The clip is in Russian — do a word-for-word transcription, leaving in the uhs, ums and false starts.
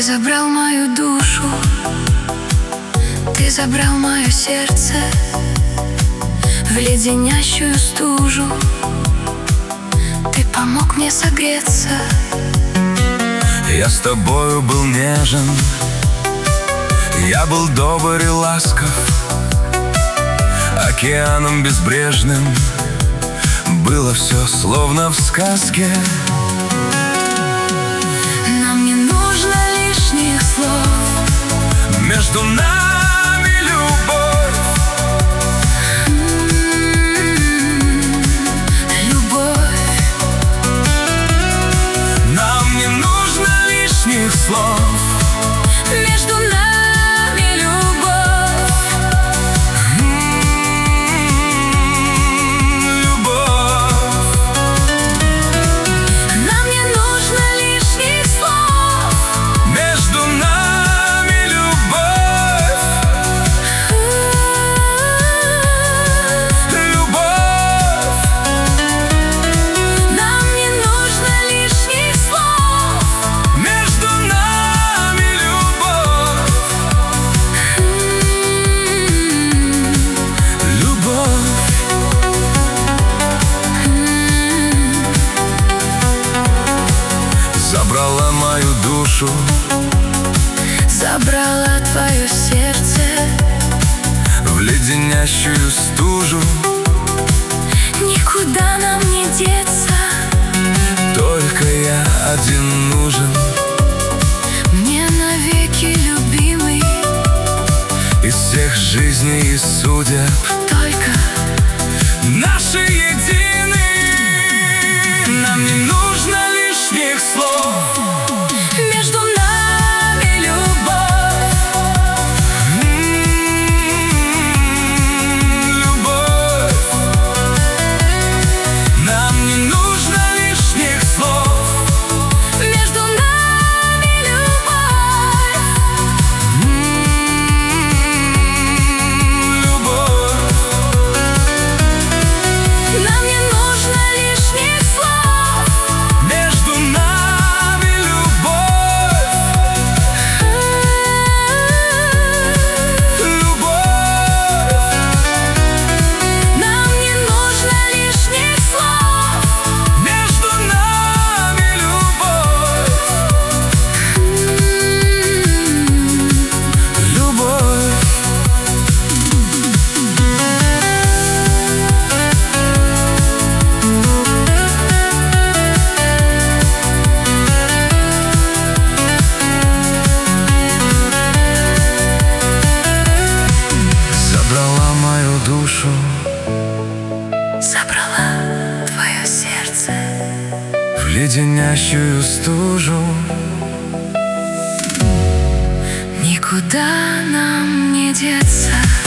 забрал мою душу, ты забрал мое сердце в леденящую стужу. Ты помог мне согреться. Я с тобою был нежен, я был добр и ласков. Океаном безбрежным было все словно в сказке. Нам не нужно лишних слов, между нами любовь. Любовь. Нам не нужно лишних слов, Между нами любовь. Любовь. Нам не нужно лишних слов, Между нами любовь. Любовь. нам не нужно лишних слов. Между нами любовь. Любовь. Забрала мою душу, Забрала твое сердце в леденящую стужу. никуда нам не деться. Только я один нужен, Мне навеки любимый, из всех жизней и судеб только наши едины. Нам не нужно лишних слов, между нами любовь. любовь. Нам не нужно лишних слов, Между нами любовь. любовь. Нам не нужно лишних слов, Между нами любовь. Любовь. нам не нужно лишних слов. Между нами любовь. Любовь. Забрала мою душу, Забрала твое сердце в леденящую стужу. никуда нам не деться.